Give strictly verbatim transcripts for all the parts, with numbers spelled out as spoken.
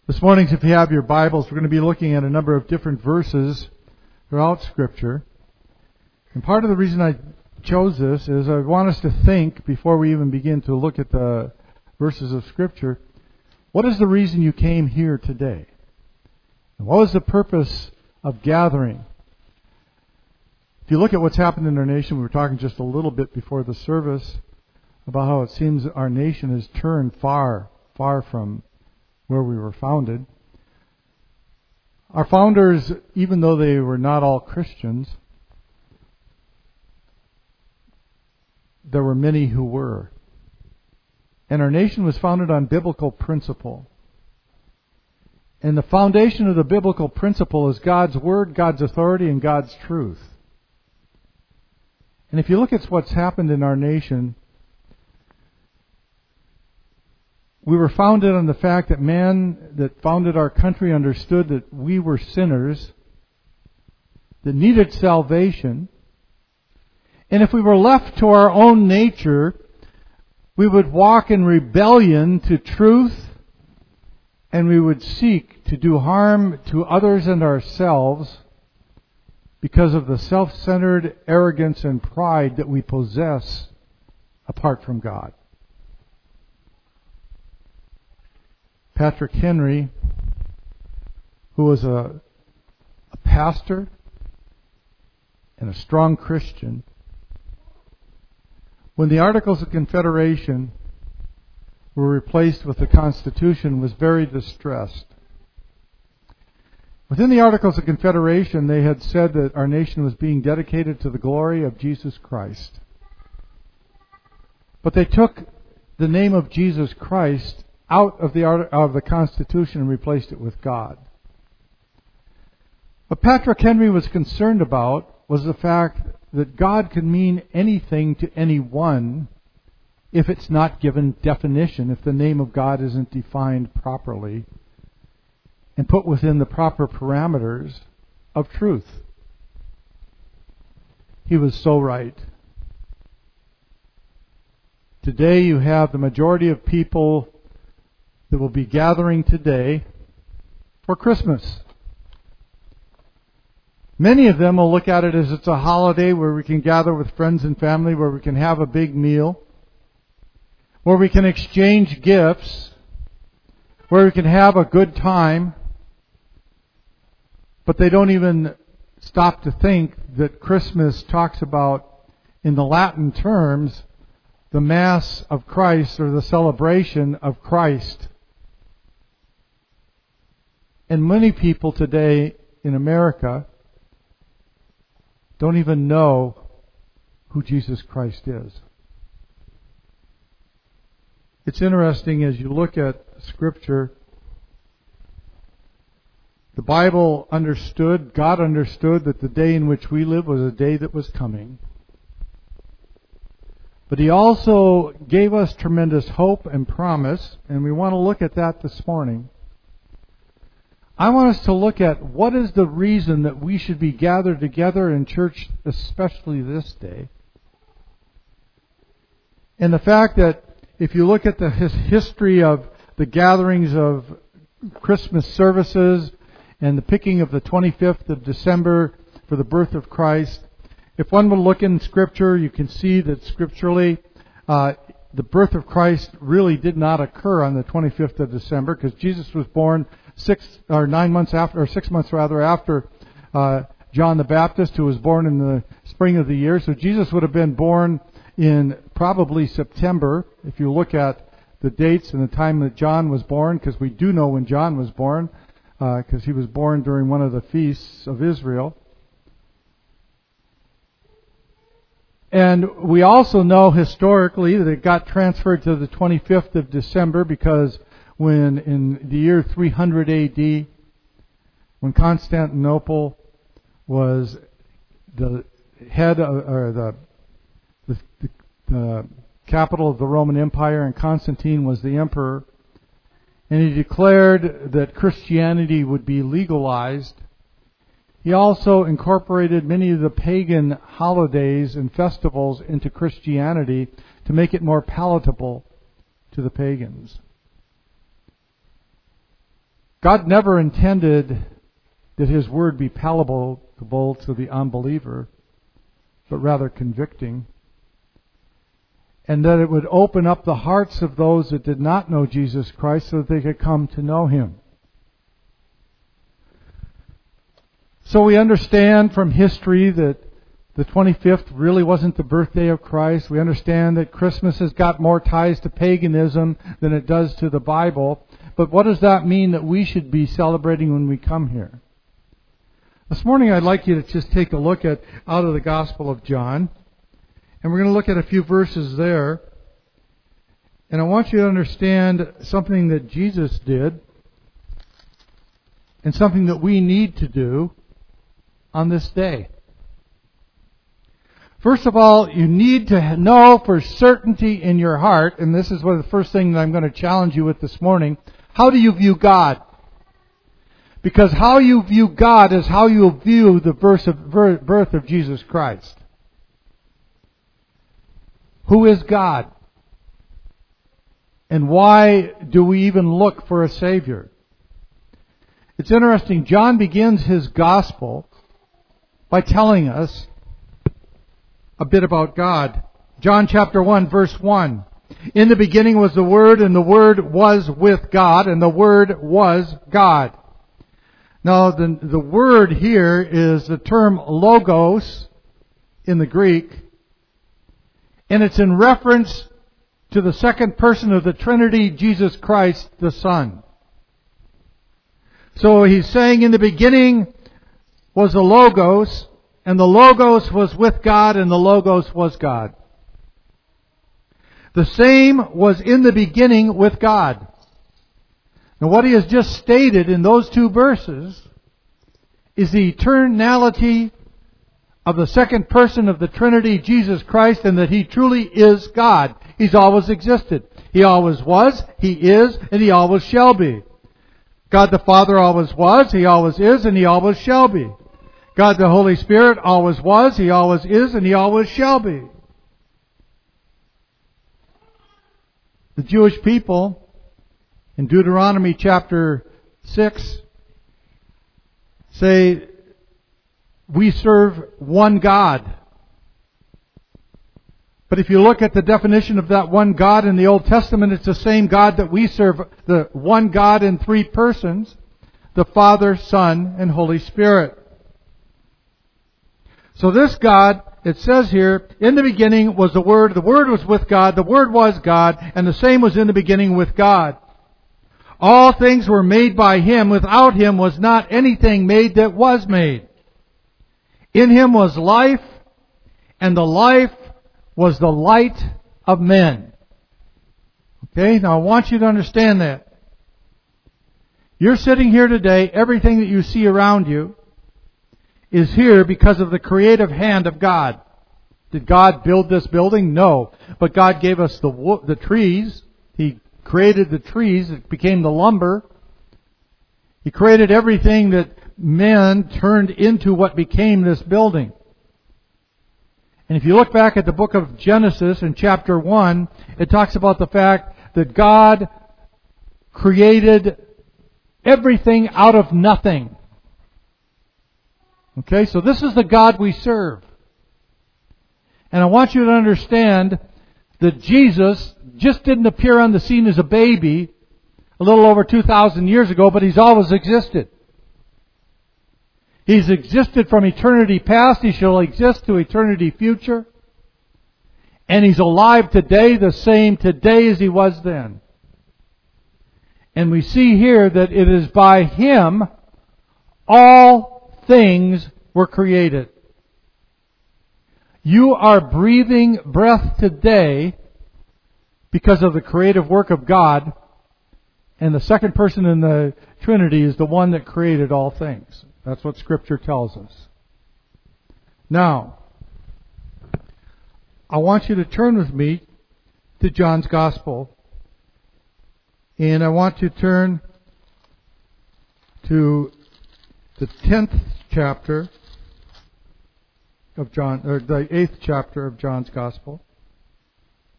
This morning, if you have your Bibles, we're going to be looking at a number of different verses throughout Scripture. And part of the reason I chose this is I want us to think, before we even begin to look at the verses of Scripture, what is the reason you came here today? And what was the purpose of gathering? If you look at what's happened in our nation, we were talking just a little bit before the service about how it seems our nation has turned far, far from where we were founded. Our founders, even though they were not all Christians, there were many who were. And our nation was founded on biblical principle. And the foundation of the biblical principle is God's Word, God's authority, and God's truth. And if you look at what's happened in our nation, we were founded on the fact that man that founded our country understood that we were sinners that needed salvation. And if we were left to our own nature, we would walk in rebellion to truth, and we would seek to do harm to others and ourselves because of the self-centered arrogance and pride that we possess apart from God. Patrick Henry, who was a, a pastor and a strong Christian, when the Articles of Confederation were replaced with the Constitution, was very distressed. Within the Articles of Confederation, they had said that our nation was being dedicated to the glory of Jesus Christ. But they took the name of Jesus Christ out of the out of the Constitution and replaced it with God. What Patrick Henry was concerned about was the fact that God can mean anything to anyone if it's not given definition, if the name of God isn't defined properly and put within the proper parameters of truth. He was so right. Today you have the majority of people that will be gathering today for Christmas. Many of them will look at it as it's a holiday where we can gather with friends and family, where we can have a big meal, where we can exchange gifts, where we can have a good time. But they don't even stop to think that Christmas talks about, in the Latin terms, the Mass of Christ, or the celebration of Christ. And many people today in America don't even know who Jesus Christ is. It's interesting as you look at Scripture, the Bible understood, God understood that the day in which we live was a day that was coming. But He also gave us tremendous hope and promise, and we want to look at that this morning. I want us to look at what is the reason that we should be gathered together in church, especially this day. And the fact that if you look at the history of the gatherings of Christmas services and the picking of the twenty-fifth of December for the birth of Christ, if one would look in Scripture, you can see that scripturally uh, the birth of Christ really did not occur on the twenty-fifth of December, because Jesus was born six or nine months after, or six months rather after uh, John the Baptist, who was born in the spring of the year. So Jesus would have been born in probably September, if you look at the dates and the time that John was born, because we do know when John was born, because uh, he was born during one of the feasts of Israel. And we also know historically that it got transferred to the twenty-fifth of December because when in the year three hundred A D, when Constantinople was the head of, or the, the, the, the capital of the Roman Empire, and Constantine was the emperor, and he declared that Christianity would be legalized, he also incorporated many of the pagan holidays and festivals into Christianity to make it more palatable to the pagans. God never intended that His Word be palatable to the unbeliever, but rather convicting, and that it would open up the hearts of those that did not know Jesus Christ so that they could come to know Him. So we understand from history that the twenty-fifth really wasn't the birthday of Christ. We understand that Christmas has got more ties to paganism than it does to the Bible. But what does that mean that we should be celebrating when we come here? This morning I'd like you to just take a look at out of the Gospel of John. And we're going to look at a few verses there. And I want you to understand something that Jesus did and something that we need to do on this day. First of all, you need to know for certainty in your heart, and this is one of the first things that I'm going to challenge you with this morning, how do you view God? Because how you view God is how you view the birth of Jesus Christ. Who is God? And why do we even look for a Savior? It's interesting. John begins his Gospel by telling us a bit about God. John chapter one, verse one. In the beginning was the Word, and the Word was with God, and the Word was God. Now, the, the word here is the term logos in the Greek, and it's in reference to the second person of the Trinity, Jesus Christ, the Son. So he's saying in the beginning was the Logos, and the Logos was with God, and the Logos was God. The same was in the beginning with God. Now what he has just stated in those two verses is the eternality of the second person of the Trinity, Jesus Christ, and that He truly is God. He's always existed. He always was, He is, and He always shall be. God the Father always was, He always is, and He always shall be. God the Holy Spirit always was, He always is, and He always shall be. The Jewish people in Deuteronomy chapter six say, we serve one God. But if you look at the definition of that one God in the Old Testament, it's the same God that we serve, the one God in three persons, the Father, Son, and Holy Spirit. So this God, it says here, in the beginning was the Word, the Word was with God, the Word was God, and the same was in the beginning with God. All things were made by Him. Without Him was not anything made that was made. In Him was life, and the life was the light of men. Okay, now I want you to understand that. You're sitting here today, everything that you see around you is here because of the creative hand of God. Did God build this building? No. But God gave us the wo- the trees. He created the trees. It became the lumber. He created everything that men turned into what became this building. And if you look back at the book of Genesis in chapter one, it talks about the fact that God created everything out of nothing. Okay, so this is the God we serve. And I want you to understand that Jesus just didn't appear on the scene as a baby a little over two thousand years ago, but He's always existed. He's existed from eternity past. He shall exist to eternity future. And He's alive today, the same today as He was then. And we see here that it is by Him all things were created. You are breathing breath today because of the creative work of God, and the second person in the Trinity is the one that created all things. That's what Scripture tells us. Now, I want you to turn with me to John's Gospel, and I want you to turn to the tenth chapter of John, or the eighth chapter of John's Gospel.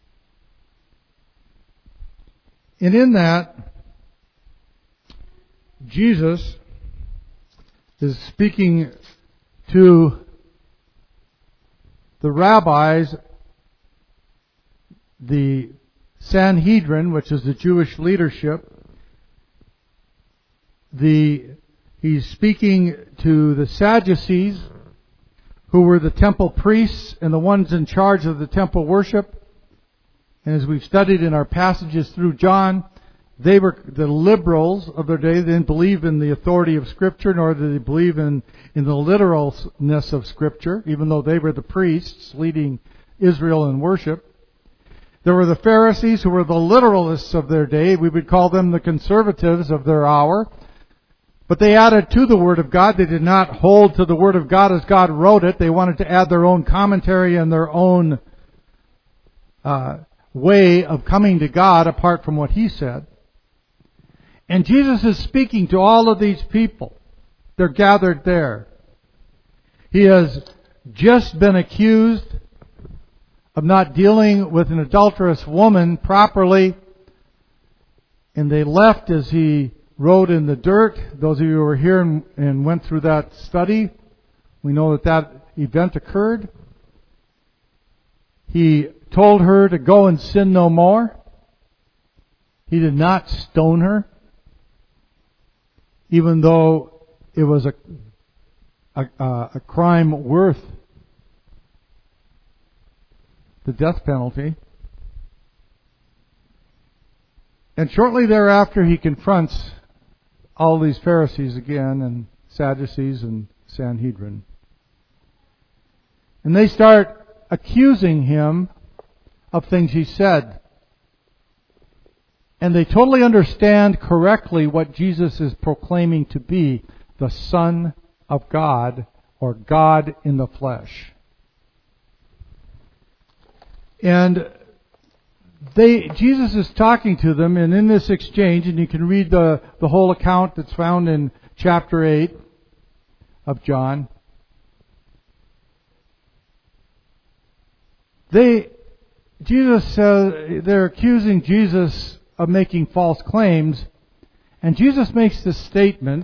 And in that, Jesus is speaking to the rabbis, the Sanhedrin, which is the Jewish leadership. The he's speaking to the Sadducees, who were the temple priests and the ones in charge of the temple worship. And as we've studied in our passages through John, they were the liberals of their day. They didn't believe in the authority of Scripture, nor did they believe in, in the literalness of Scripture, even though they were the priests leading Israel in worship. There were the Pharisees, who were the literalists of their day. We would call them the conservatives of their hour. But they added to the Word of God. They did not hold to the Word of God as God wrote it. They wanted to add their own commentary and their own uh, way of coming to God apart from what He said. And Jesus is speaking to all of these people. They're gathered there. He has just been accused of not dealing with an adulterous woman properly, and they left as he rode in the dirt. Those of you who were here and, and went through that study, we know that that event occurred. He told her to go and sin no more. He did not stone her, even though it was a, a, a crime worth the death penalty. And shortly thereafter, he confronts all these Pharisees again, and Sadducees and Sanhedrin. And they start accusing him of things he said. And they totally understand correctly what Jesus is proclaiming to be the Son of God, or God in the flesh. And they, Jesus is talking to them, and in this exchange, and you can read the, the whole account that's found in chapter eight of John. They, Jesus says, they're accusing Jesus of making false claims, and Jesus makes this statement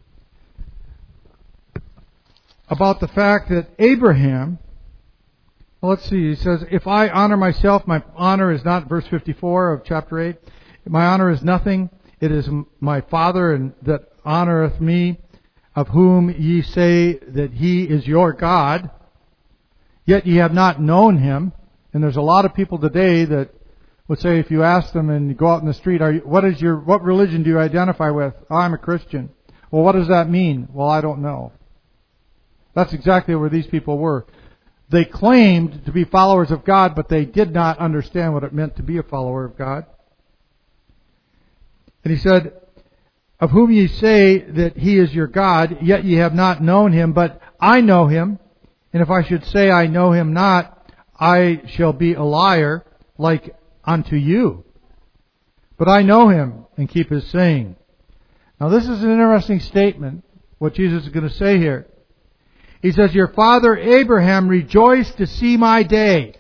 about the fact that Abraham, well, let's see, he says, if I honor myself, my honor is not, verse fifty-four of chapter eight, my honor is nothing, it is my Father and that honoreth me, of whom ye say that he is your God, yet ye have not known him. And there's a lot of people today that would say, if you ask them and you go out in the street, are you, what is your, what religion do you identify with? Oh, I'm a Christian. Well, what does that mean? Well, I don't know. That's exactly where these people were. They claimed to be followers of God, but they did not understand what it meant to be a follower of God. And he said, of whom ye say that he is your God, yet ye have not known him, but I know him. And if I should say I know him not, I shall be a liar like unto you. But I know him and keep his saying. Now this is an interesting statement, what Jesus is going to say here. He says, your father Abraham rejoiced to see my day.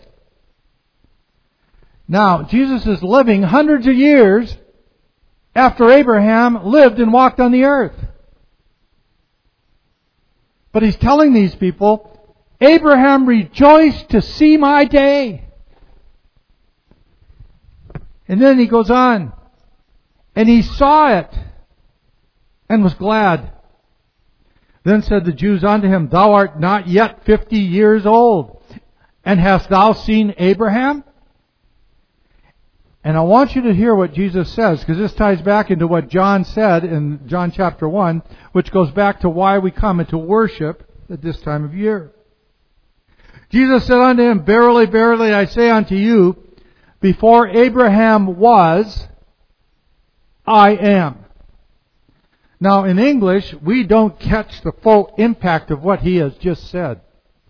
Now, Jesus is living hundreds of years after Abraham lived and walked on the earth. But he's telling these people, Abraham rejoiced to see my day. And then he goes on, and he saw it and was glad. Then said the Jews unto him, thou art not yet fifty years old, and hast thou seen Abraham? And I want you to hear what Jesus says, because this ties back into what John said in John chapter one, which goes back to why we come into worship at this time of year. Jesus said unto him, verily, verily, I say unto you, before Abraham was, I am. Now, in English, we don't catch the full impact of what he has just said.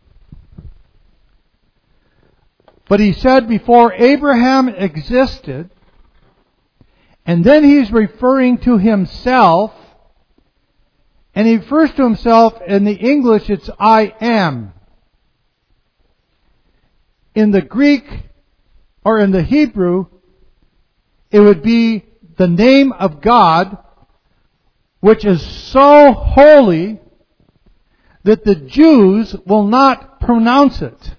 But he said before Abraham existed, and then he's referring to himself, and he refers to himself in the English, it's I am. In the Greek, or in the Hebrew, it would be the name of God, which is so holy that the Jews will not pronounce it.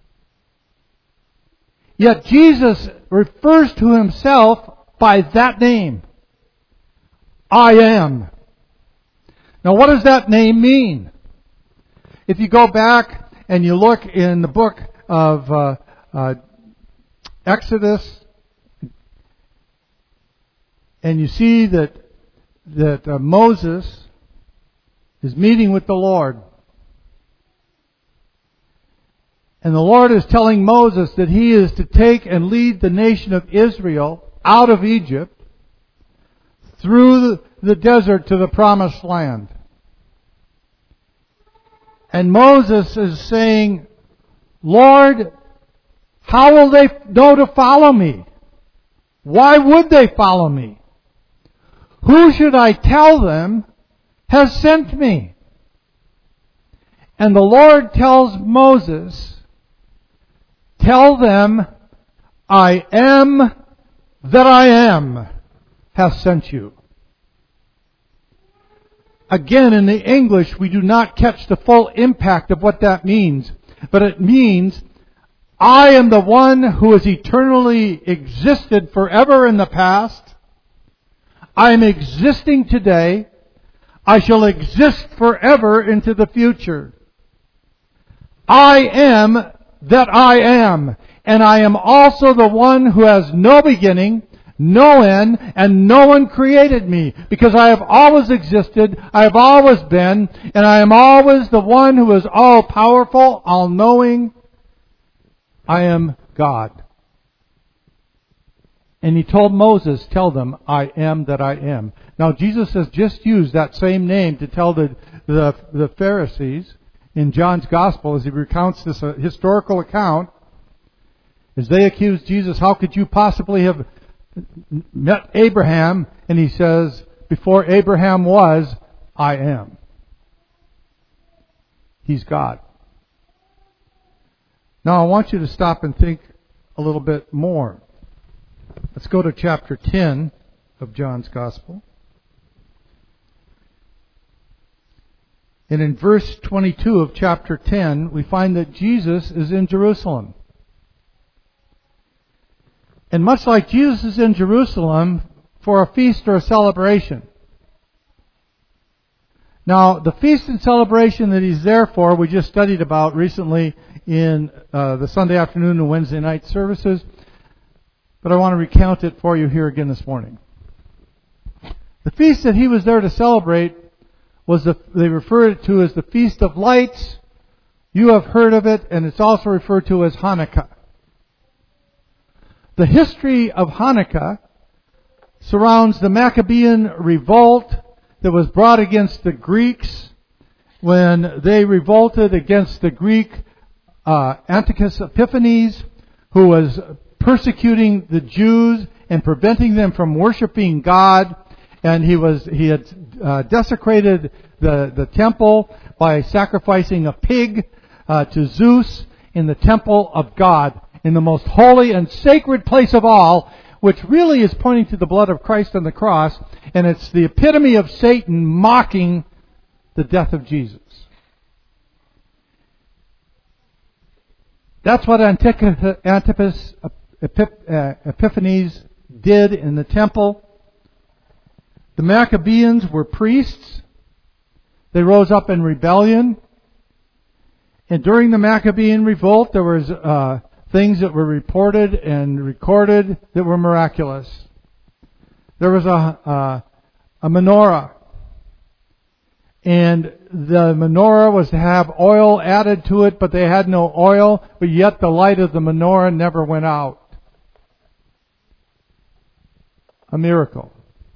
Yet Jesus refers to himself by that name. I am. Now what does that name mean? If you go back and you look in the book of uh, uh, Exodus, and you see that that uh, Moses is meeting with the Lord. And the Lord is telling Moses that he is to take and lead the nation of Israel out of Egypt through the, the desert to the promised land. And Moses is saying, Lord, how will they know to follow me? Why would they follow me? Who should I tell them has sent me? And the Lord tells Moses, tell them, I am that I am has sent you. Again, in the English, we do not catch the full impact of what that means. But it means, I am the one who has eternally existed forever in the past. I am existing today. I shall exist forever into the future. I am that I am. And I am also the one who has no beginning, no end, and no one created me. Because I have always existed, I have always been, and I am always the one who is all-powerful, all-knowing. I am God. And he told Moses, tell them, I am that I am. Now Jesus has just used that same name to tell the, the, the Pharisees in John's Gospel as he recounts this uh, historical account. As they accuse Jesus, how could you possibly have met Abraham? And he says, before Abraham was, I am. He's God. Now I want you to stop and think a little bit more. Let's go to chapter ten of John's Gospel. And in verse twenty-two of chapter ten, we find that Jesus is in Jerusalem. And much like Jesus is in Jerusalem for a feast or a celebration. Now, the feast and celebration that he's there for, we just studied about recently in uh, the Sunday afternoon and Wednesday night services. But I want to recount it for you here again this morning. The feast that he was there to celebrate was, the, they refer it to as the Feast of Lights. You have heard of it, and it's also referred to as Hanukkah. The history of Hanukkah surrounds the Maccabean revolt that was brought against the Greeks when they revolted against the Greek uh, Antiochus Epiphanes, who was persecuting the Jews and preventing them from worshiping God. And he was he had uh, desecrated the, the temple by sacrificing a pig uh, to Zeus in the temple of God, in the most holy and sacred place of all, which really is pointing to the blood of Christ on the cross. And it's the epitome of Satan mocking the death of Jesus. That's what Antiochus Epiphanes did in the temple. The Maccabeans were priests. They rose up in rebellion. And during the Maccabean revolt, there was uh, things that were reported and recorded that were miraculous. There was a, a, a menorah. And the menorah was to have oil added to it, but they had no oil, but yet the light of the menorah never went out. A miracle.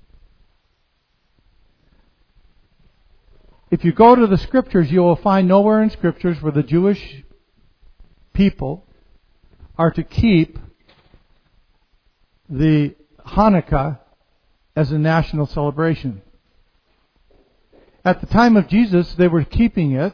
If you go to the Scriptures, you will find nowhere in Scriptures where the Jewish people are to keep the Hanukkah as a national celebration. At the time of Jesus, they were keeping it,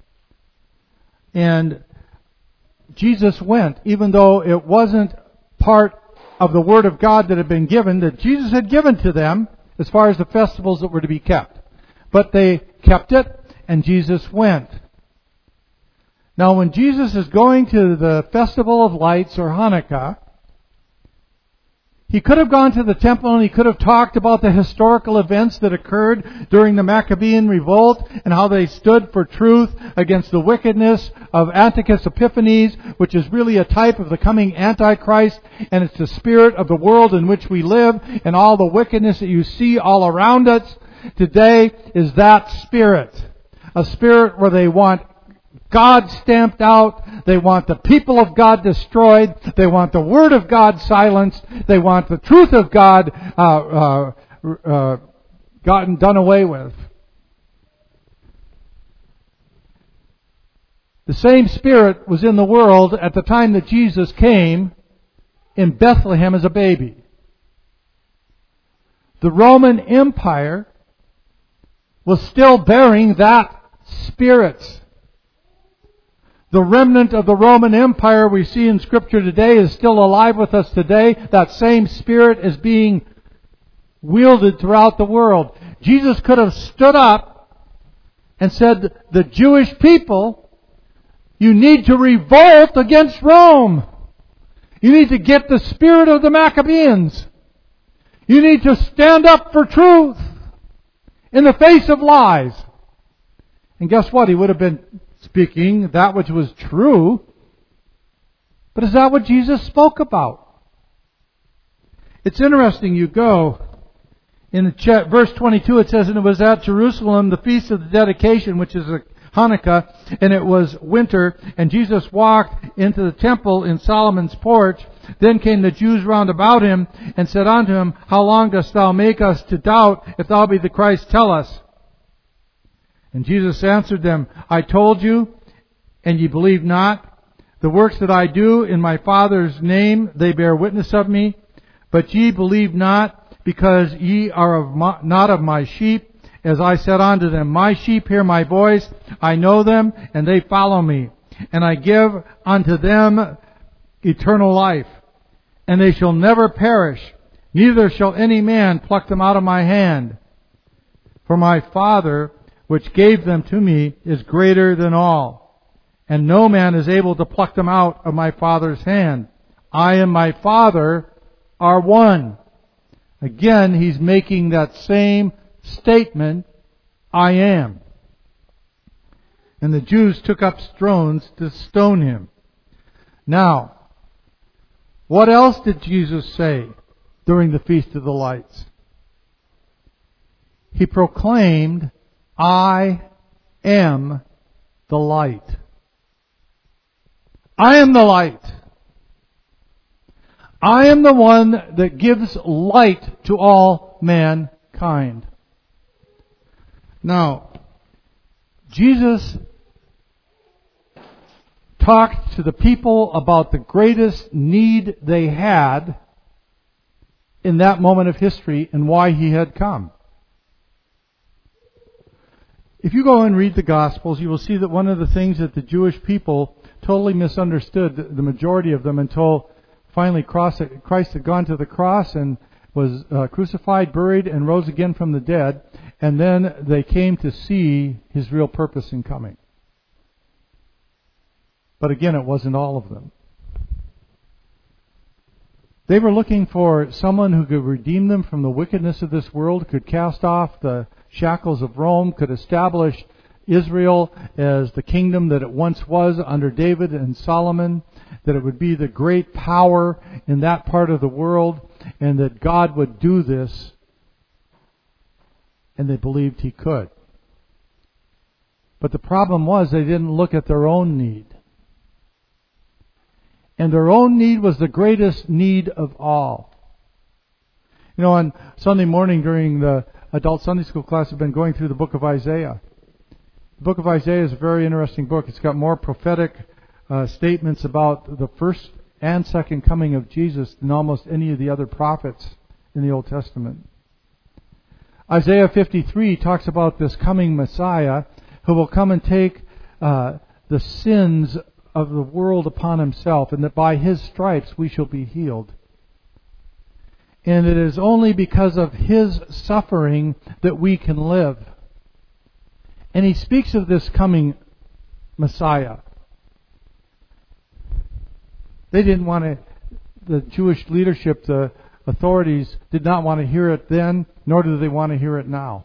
and Jesus went, even though it wasn't part of the Word of God that had been given, that Jesus had given to them as far as the festivals that were to be kept. but they kept it, and Jesus went. Now, when Jesus is going to the Festival of Lights, or Hanukkah, he could have gone to the temple and he could have talked about the historical events that occurred during the Maccabean revolt and how they stood for truth against the wickedness of Antiochus Epiphanes, which is really a type of the coming Antichrist, and it's the spirit of the world in which we live, and all the wickedness that you see all around us today is that spirit. A spirit where they want God stamped out. They want the people of God destroyed. They want the Word of God silenced. They want the truth of God uh, uh, uh, gotten done away with. The same spirit was in the world at the time that Jesus came in Bethlehem as a baby. The Roman Empire was still bearing that spirit. The remnant of the Roman Empire we see in Scripture today is still alive with us today. That same spirit is being wielded throughout the world. Jesus could have stood up and said, the Jewish people, you need to revolt against Rome. You need to get the spirit of the Maccabees. You need to stand up for truth in the face of lies. And guess what? He would have been speaking that which was true. But is that what Jesus spoke about? It's interesting. You go in verse twenty-two, it says, and it was at Jerusalem, the feast of the dedication, which is a Hanukkah, and it was winter, and Jesus walked into the temple in Solomon's porch. Then came the Jews round about him, and said unto him, how long dost thou make us to doubt? If thou be the Christ, tell us. And Jesus answered them, I told you, and ye believe not. The works that I do in my Father's name, they bear witness of me. But ye believe not, because ye are of my, not of my sheep. As I said unto them, my sheep hear my voice, I know them, and they follow me. And I give unto them eternal life, and they shall never perish, neither shall any man pluck them out of my hand. For my Father, which gave them to me, is greater than all, and no man is able to pluck them out of my Father's hand. I and my Father are one. Again, he's making that same statement, I am. And the Jews took up stones to stone him. Now, what else did Jesus say during the Feast of the Lights? He proclaimed, I am the light. I am the light. I am the one that gives light to all mankind. Now, Jesus talked to the people about the greatest need they had in that moment of history and why he had come. If you go and read the Gospels, you will see that one of the things that the Jewish people totally misunderstood, the majority of them, until finally Christ had gone to the cross and was uh, crucified, buried, and rose again from the dead, and then they came to see his real purpose in coming. But again, it wasn't all of them. They were looking for someone who could redeem them from the wickedness of this world, could cast off the shackles of Rome, could establish Israel as the kingdom that it once was under David and Solomon, that it would be the great power in that part of the world, and that God would do this, and they believed he could. But the problem was they didn't look at their own need. And their own need was the greatest need of all. You know, on Sunday morning during the adult Sunday school class, I've been going through the book of Isaiah. The book of Isaiah is a very interesting book. It's got more prophetic uh, statements about the first and second coming of Jesus than almost any of the other prophets in the Old Testament. Isaiah fifty-three talks about this coming Messiah who will come and take uh, the sins of the world upon himself, and that by his stripes we shall be healed. And it is only because of his suffering that we can live. And he speaks of this coming Messiah. They didn't want to, the Jewish leadership, the authorities, did not want to hear it then, nor do they want to hear it now.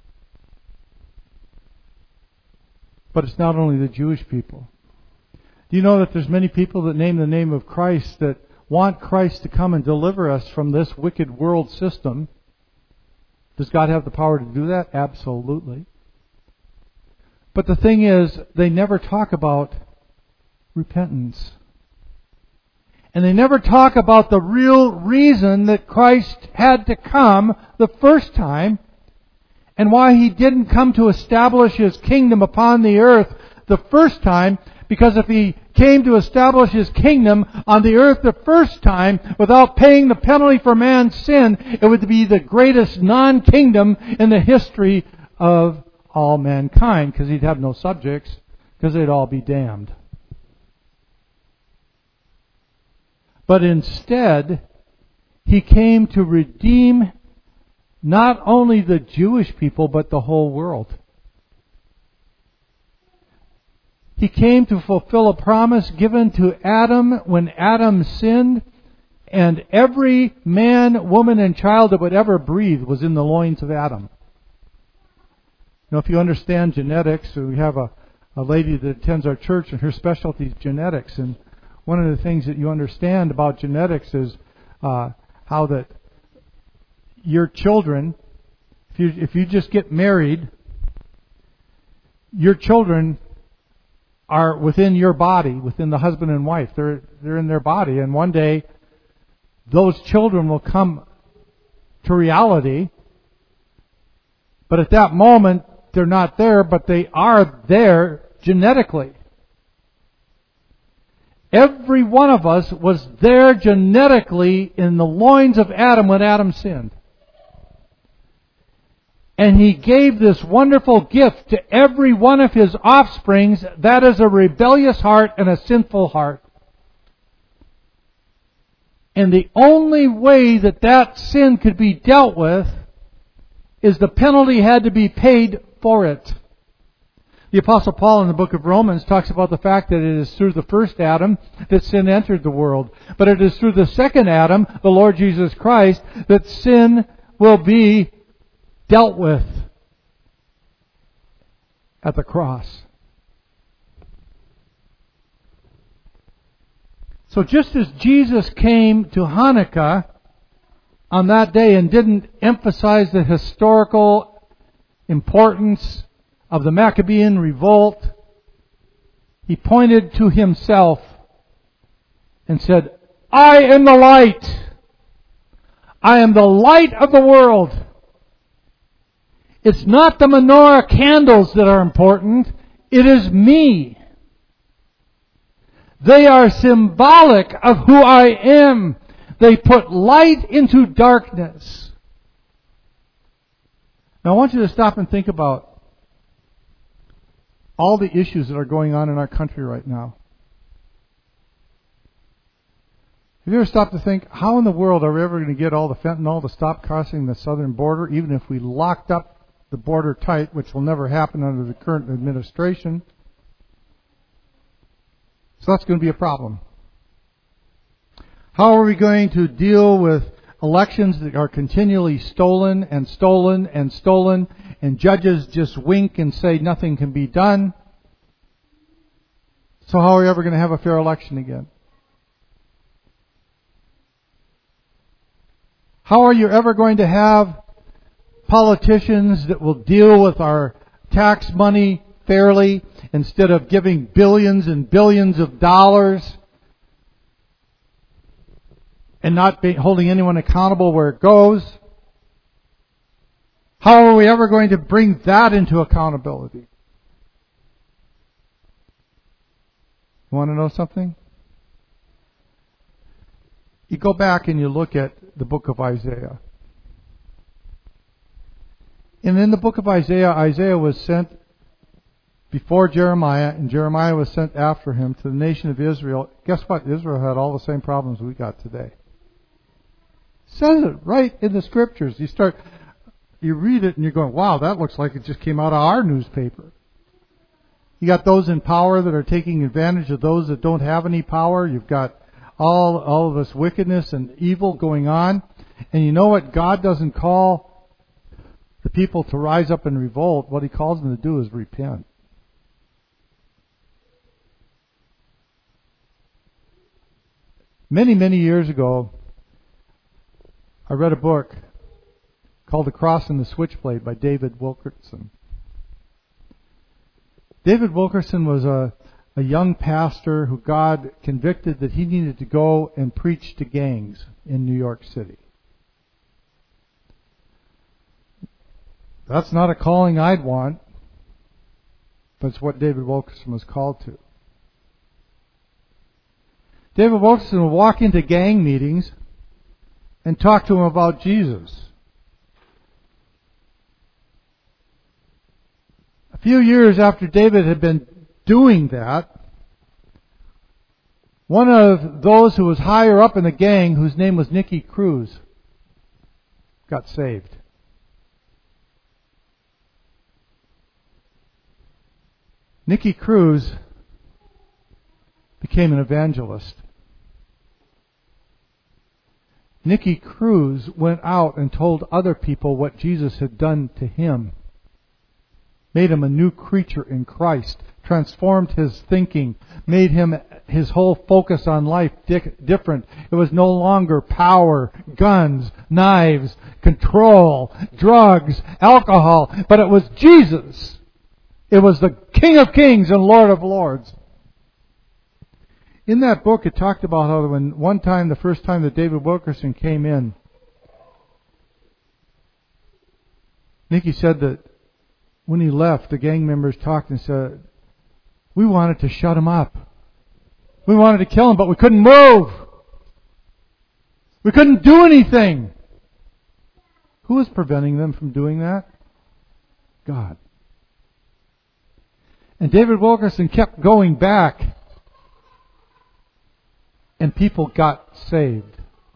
But it's not only the Jewish people. Do you know that there's many people that name the name of Christ that want Christ to come and deliver us from this wicked world system? Does God have the power to do that? Absolutely. But the thing is, they never talk about repentance. And they never talk about the real reason that Christ had to come the first time, and why He didn't come to establish His kingdom upon the earth the first time. Because if He came to establish His kingdom on the earth the first time without paying the penalty for man's sin, it would be the greatest non-kingdom in the history of all mankind, because He'd have no subjects, because they'd all be damned. But instead, He came to redeem not only the Jewish people, but the whole world. He came to fulfill a promise given to Adam when Adam sinned, and every man, woman, and child that would ever breathe was in the loins of Adam. You know, if you understand genetics, we have a, a lady that attends our church, and her specialty is genetics. And one of the things that you understand about genetics is uh, how that your children, if you if you just get married, your children are within your body, within the husband and wife. They're they're in their body, and one day those children will come to reality. But at that moment, they're not there, but they are there genetically. Every one of us was there genetically in the loins of Adam when Adam sinned. And He gave this wonderful gift to every one of His offsprings, that is a rebellious heart and a sinful heart. And the only way that that sin could be dealt with is the penalty had to be paid for it. The Apostle Paul in the book of Romans talks about the fact that it is through the first Adam that sin entered the world. But it is through the second Adam, the Lord Jesus Christ, that sin will be dealt with at the cross. So just as Jesus came to Hanukkah on that day and didn't emphasize the historical importance of the Maccabean revolt, He pointed to Himself and said, I am the light. I am the light of the world. It's not the menorah candles that are important. It is me. They are symbolic of who I am. They put light into darkness. Now I want you to stop and think about all the issues that are going on in our country right now. Have you ever stopped to think, how in the world are we ever going to get all the fentanyl to stop crossing the southern border, even if we locked up the border tight, which will never happen under the current administration? So that's going to be a problem. How are we going to deal with elections that are continually stolen and stolen and stolen, and judges just wink and say nothing can be done? So how are we ever going to have a fair election again? How are you ever going to have politicians that will deal with our tax money fairly instead of giving billions and billions of dollars and not be holding anyone accountable where it goes? How are we ever going to bring that into accountability? You want to know something? You go back and you look at the book of Isaiah. And in the book of Isaiah, Isaiah was sent before Jeremiah, and Jeremiah was sent after him to the nation of Israel. Guess what? Israel had all the same problems we got today. It says it right in the Scriptures. You start you read it and you're going, wow, that looks like it just came out of our newspaper. You got those in power that are taking advantage of those that don't have any power. You've got all, all of this wickedness and evil going on. And you know what? God doesn't call the people to rise up and revolt. What He calls them to do is repent. Many, many years ago, I read a book called The Cross and the Switchblade by David Wilkerson. David Wilkerson was a, a young pastor who God convicted that he needed to go and preach to gangs in New York City. That's not a calling I'd want, but it's what David Wilkerson was called to. David Wilkerson would walk into gang meetings and talk to them about Jesus. A few years after David had been doing that, one of those who was higher up in the gang, whose name was Nicky Cruz, got saved. Nicky Cruz became an evangelist. Nicky Cruz went out and told other people what Jesus had done to him. Made him a new creature in Christ. Transformed his thinking. Made him his whole focus on life di- different. It was no longer power, guns, knives, control, drugs, alcohol. But it was Jesus. It was the King of Kings and Lord of Lords. In that book, it talked about how when one time, the first time that David Wilkerson came in, Nicky said that when he left, the gang members talked and said, we wanted to shut him up. We wanted to kill him, but we couldn't move. We couldn't do anything. Who was preventing them from doing that? God. And David Wilkerson kept going back, and people got saved.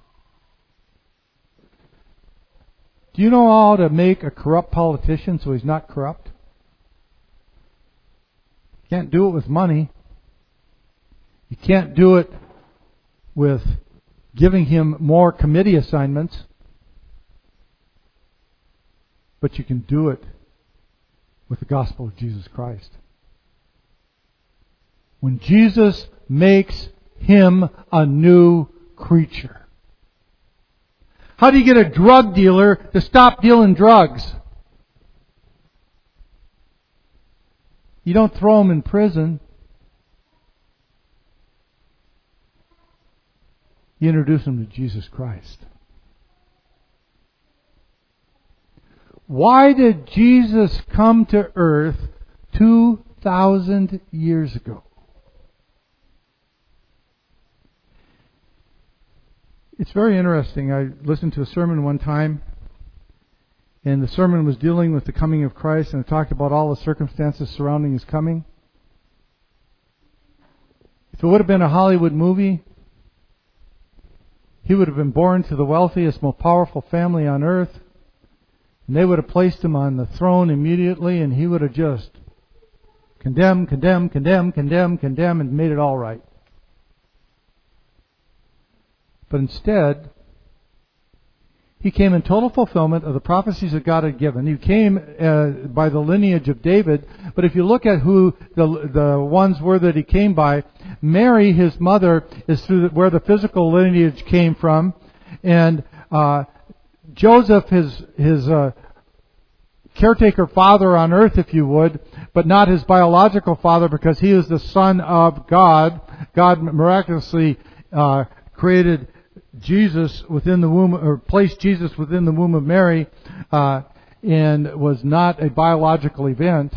Do you know how to make a corrupt politician so he's not corrupt? You can't do it with money. You can't do it with giving him more committee assignments. But you can do it with the gospel of Jesus Christ. When Jesus makes him a new creature. How do you get a drug dealer to stop dealing drugs? You don't throw him in prison. You introduce him to Jesus Christ. Why did Jesus come to earth two thousand years ago? It's very interesting. I listened to a sermon one time, and the sermon was dealing with the coming of Christ, and it talked about all the circumstances surrounding His coming. If it would have been a Hollywood movie, He would have been born to the wealthiest, most powerful family on earth, and they would have placed Him on the throne immediately, and He would have just condemned, condemned, condemned, condemned, condemned, and made it all right. But instead, He came in total fulfillment of the prophecies that God had given. He came uh, by the lineage of David. But if you look at who the the ones were that He came by, Mary, His mother, is through the, where the physical lineage came from, and uh, Joseph, his his uh, caretaker father on earth, if you would, but not his biological father, because he is the Son of God. God miraculously uh, created Jesus within the womb, or placed Jesus within the womb of Mary, uh, and was not a biological event.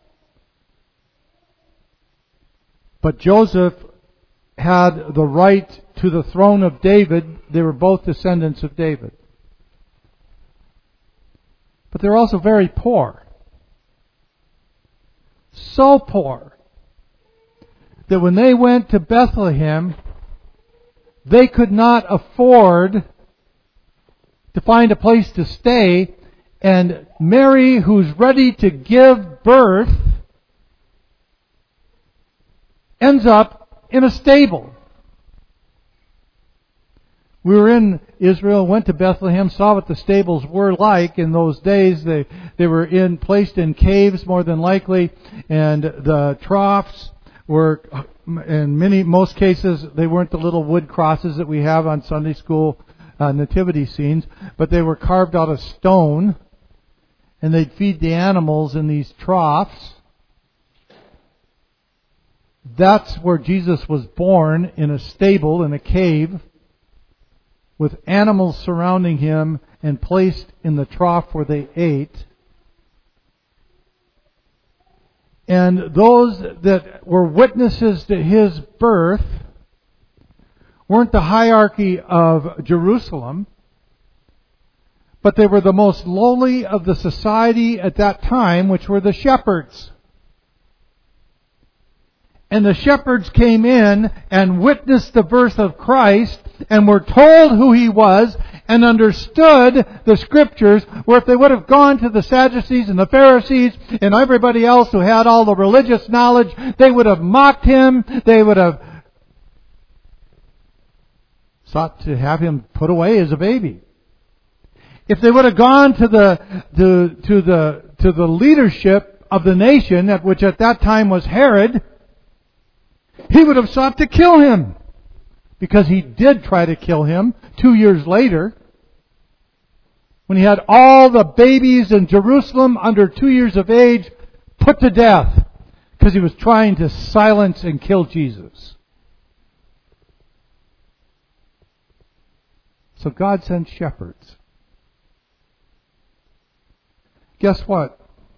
But Joseph had the right to the throne of David. They were both descendants of David. But they're also very poor. So poor that when they went to Bethlehem, they could not afford to find a place to stay, And Mary, who's ready to give birth, ends up in a stable. We were in Israel, went to Bethlehem, saw what the stables were like in those days. They they were in placed in caves more than likely, and the troughs were, in many most cases, they weren't the little wood crosses that we have on Sunday school uh, nativity scenes, but they were carved out of stone, and they'd feed the animals in these troughs. That's where Jesus was born, in a stable, in a cave, with animals surrounding Him and placed in the trough where they ate. And those that were witnesses to His birth weren't the hierarchy of Jerusalem, but they were the most lowly of the society at that time, which were the shepherds. And the shepherds came in and witnessed the birth of Christ and were told who He was and understood the Scriptures, where if they would have gone to the Sadducees and the Pharisees and everybody else who had all the religious knowledge, they would have mocked Him. They would have sought to have Him put away as a baby. If they would have gone to the to, to the to the leadership of the nation, at which at that time was Herod, he would have sought to kill Him, because he did try to kill Him two years later, when he had all the babies in Jerusalem under two years of age put to death, because he was trying to silence and kill Jesus. So God sent shepherds. Guess what?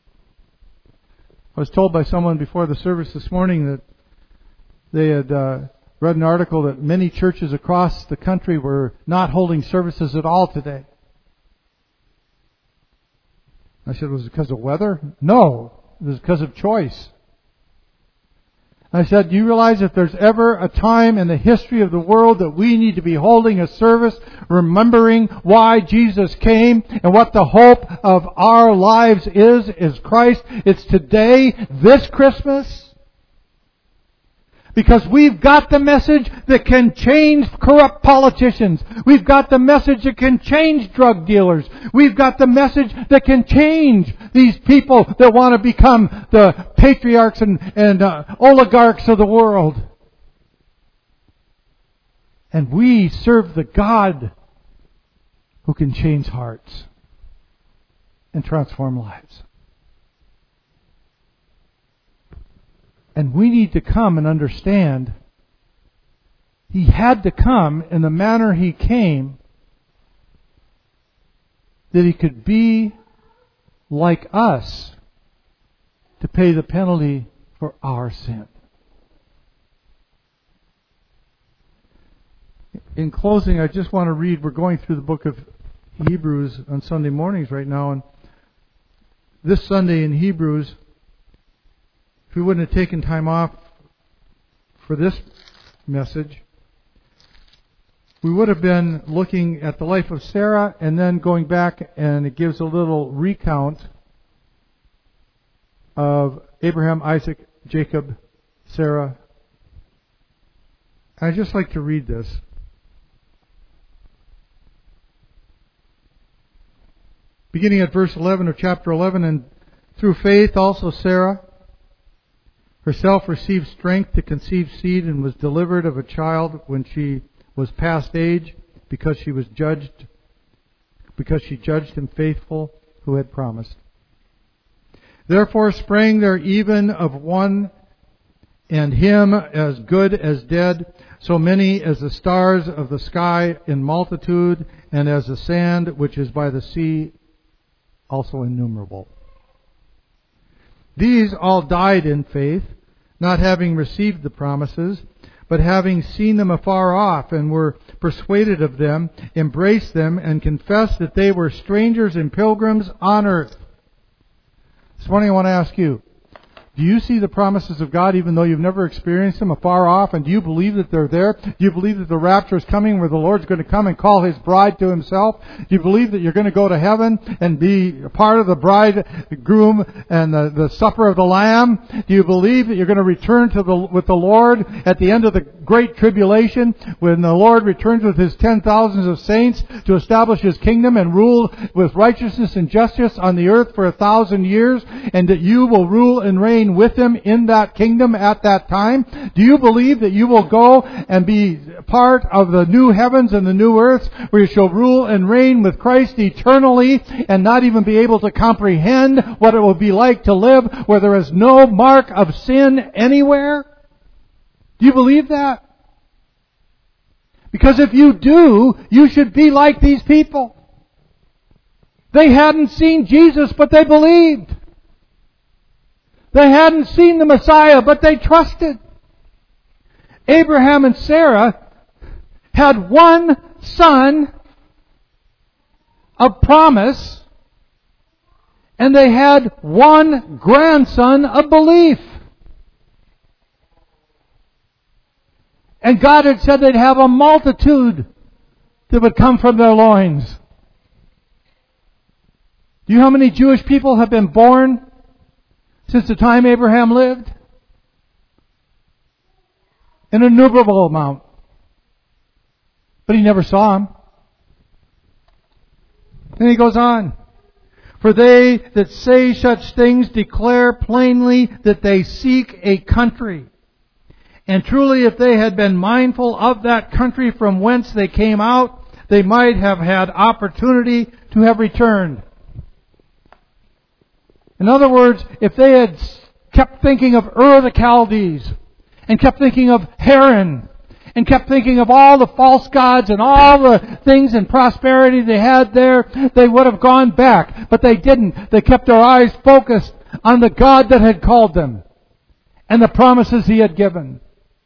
I was told by someone before the service this morning that they had uh, read an article that many churches across the country were not holding services at all today. I said, was it because of weather? No, it was because of choice. I said, do you realize if there's ever a time in the history of the world that we need to be holding a service, remembering why Jesus came and what the hope of our lives is, is Christ? It's today, this Christmas. Because we've got the message that can change corrupt politicians. We've got the message that can change drug dealers. We've got the message that can change these people that want to become the patriarchs and, and uh, oligarchs of the world. And we serve the God who can change hearts and transform lives. And we need to come and understand He had to come in the manner He came, that He could be like us to pay the penalty for our sin. In closing, I just want to read, we're going through the book of Hebrews on Sunday mornings right now, and this Sunday in Hebrews, if we wouldn't have taken time off for this message, we would have been looking at the life of Sarah and then going back, and it gives a little recount of Abraham, Isaac, Jacob, Sarah. I'd just like to read this. Beginning at verse eleven of chapter eleven, and through faith also Sarah herself received strength to conceive seed and was delivered of a child when she was past age, because she was judged, because she judged him faithful who had promised. Therefore sprang there even of one and him as good as dead, so many as the stars of the sky in multitude, and as the sand which is by the sea also innumerable. These all died in faith, not having received the promises, but having seen them afar off, and were persuaded of them, embraced them, and confessed that they were strangers and pilgrims on earth. This morning I want to ask you, Do you see the promises of God even though you've never experienced them afar off? And do you believe that they're there? Do you believe that the rapture is coming where the Lord's going to come and call His bride to Himself? Do you believe that you're going to go to heaven and be a part of the bridegroom and the, the supper of the Lamb? Do you believe that you're going to return to the, with the Lord at the end of the great tribulation when the Lord returns with His ten thousands of saints to establish His kingdom and rule with righteousness and justice on the earth for a thousand years, and that you will rule and reign with Him in that kingdom at that time? Do you believe that you will go and be part of the new heavens and the new earth where you shall rule and reign with Christ eternally and not even be able to comprehend what it will be like to live where there is no mark of sin anywhere? Do you believe that? Because if you do, you should be like these people. They hadn't seen Jesus, but they believed. They hadn't seen the Messiah, but they trusted. Abraham and Sarah had one son of promise, and they had one grandson of belief. And God had said they'd have a multitude that would come from their loins. Do you know how many Jewish people have been born since the time Abraham lived? An innumerable amount. But he never saw them. Then he goes on. For they that say such things declare plainly that they seek a country. And truly, if they had been mindful of that country from whence they came out, they might have had opportunity to have returned. In other words, if they had kept thinking of Ur of the Chaldees, and kept thinking of Haran, and kept thinking of all the false gods and all the things and prosperity they had there, they would have gone back. But they didn't. They kept their eyes focused on the God that had called them and the promises He had given.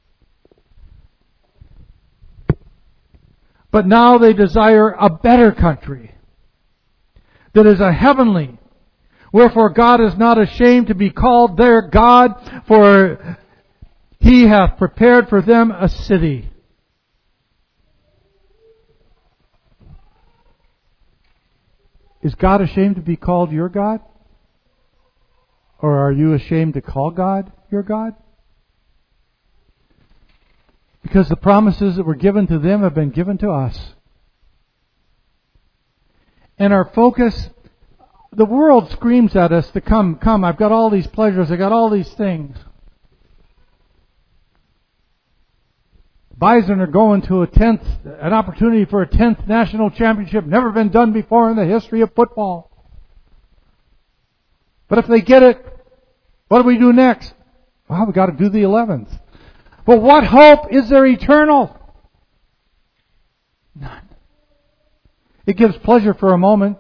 But now they desire a better country that is a heavenly. Wherefore God is not ashamed to be called their God, for He hath prepared for them a city. Is God ashamed to be called your God? Or are you ashamed to call God your God? Because the promises that were given to them have been given to us. And our focus, the world screams at us to come, come, I've got all these pleasures, I've got all these things. Bison are going to a tenth, an opportunity for a tenth national championship, never been done before in the history of football. But if they get it, what do we do next? Well, we've got to do the eleventh. But what hope is there eternal? None. It gives pleasure for a moment.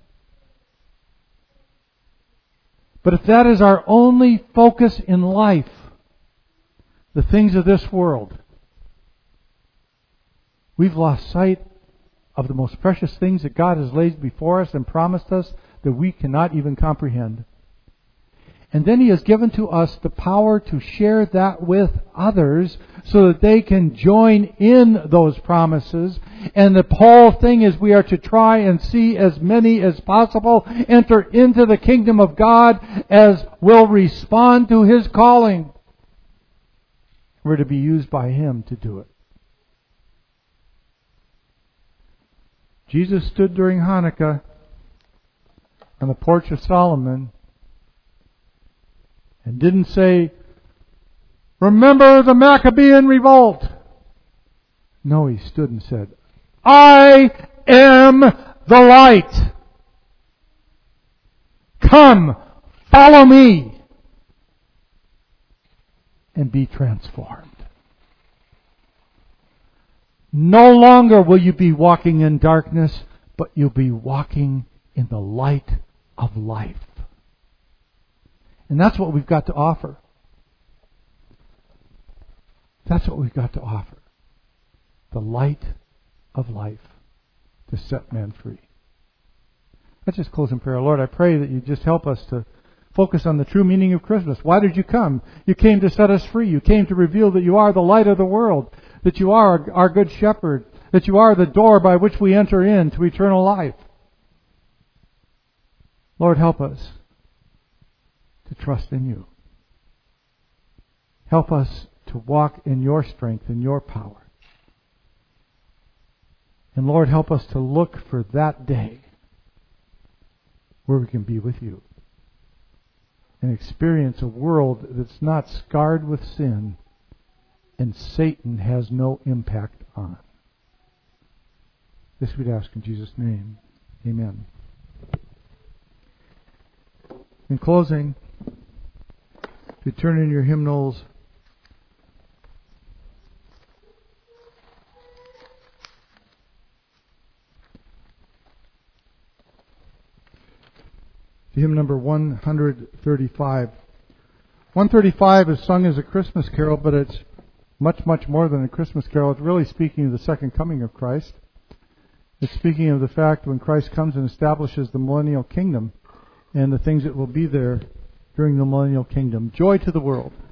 But if that is our only focus in life, the things of this world, we've lost sight of the most precious things that God has laid before us and promised us that we cannot even comprehend. And then He has given to us the power to share that with others so that they can join in those promises. And the whole thing is we are to try and see as many as possible enter into the kingdom of God as will respond to His calling. We're to be used by Him to do it. Jesus stood during Hanukkah on the porch of Solomon and didn't say, remember the Maccabean revolt. No, He stood and said, I am the light. Come, follow me, and be transformed. No longer will you be walking in darkness, but you'll be walking in the light of life. And that's what we've got to offer. That's what we've got to offer. The light of life to set man free. Let's just close in prayer. Lord, I pray that you just help us to focus on the true meaning of Christmas. Why did you come? You came to set us free. You came to reveal that you are the light of the world, that you are our good shepherd, that you are the door by which we enter into eternal life. Lord, help us to trust in you. Help us to walk in your strength and your power. And Lord, help us to look for that day where we can be with you and experience a world that's not scarred with sin and Satan has no impact on. This we'd ask in Jesus' name. Amen. In closing, if you turn in your hymnals, hymn number one thirty-five. one thirty-five is sung as a Christmas carol, but it's much, much more than a Christmas carol. It's really speaking of the second coming of Christ. It's speaking of the fact when Christ comes and establishes the millennial kingdom and the things that will be there during the millennial kingdom. Joy to the world.